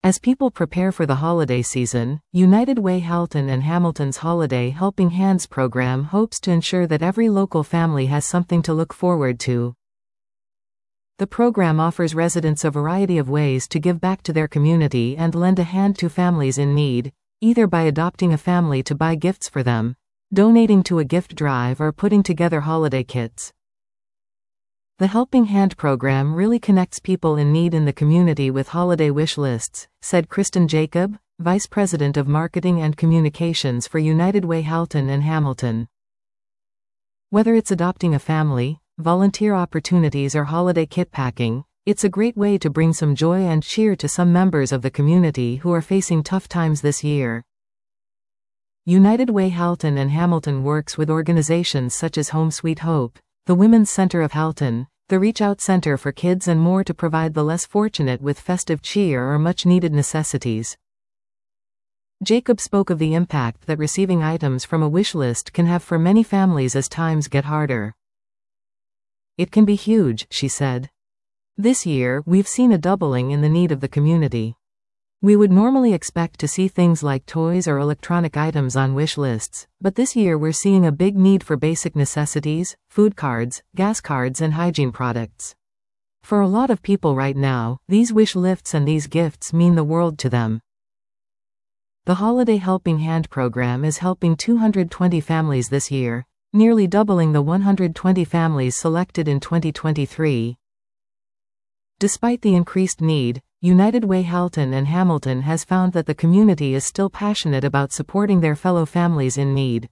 As people prepare for the holiday season, United Way Halton and Hamilton's Holiday Helping Hands program hopes to ensure that every local family has something to look forward to. The program offers residents a variety of ways to give back to their community and lend a hand to families in need, either by adopting a family to buy gifts for them, donating to a gift drive, or putting together holiday kits. The Helping Hand program really connects people in need in the community with holiday wish lists, said Kristen Jacob, Vice President of Marketing and Communications for United Way Halton and Hamilton. Whether it's adopting a family, volunteer opportunities, or holiday kit packing, it's a great way to bring some joy and cheer to some members of the community who are facing tough times this year. United Way Halton and Hamilton works with organizations such as Home Sweet Hope, the Women's Center of Halton, the Reach Out Center for Kids, and more to provide the less fortunate with festive cheer or much-needed necessities. Jacob spoke of the impact that receiving items from a wish list can have for many families as times get harder. It can be huge, she said. This year, we've seen a doubling in the need of the community. We would normally expect to see things like toys or electronic items on wish lists, but this year we're seeing a big need for basic necessities, food cards, gas cards, and hygiene products. For a lot of people right now, these wish lists and these gifts mean the world to them. The Holiday Helping Hand program is helping 220 families this year, nearly doubling the 120 families selected in 2023. Despite the increased need, United Way Halton and Hamilton has found that the community is still passionate about supporting their fellow families in need.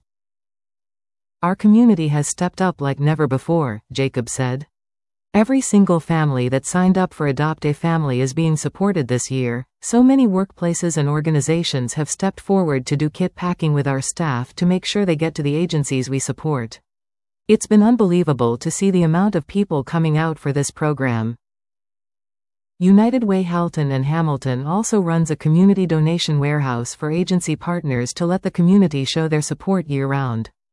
Our community has stepped up like never before, Jacob said. Every single family that signed up for Adopt a Family is being supported this year. So many workplaces and organizations have stepped forward to do kit packing with our staff to make sure they get to the agencies we support. It's been unbelievable to see the amount of people coming out for this program. United Way Halton and Hamilton also runs a community donation warehouse for agency partners to let the community show their support year-round.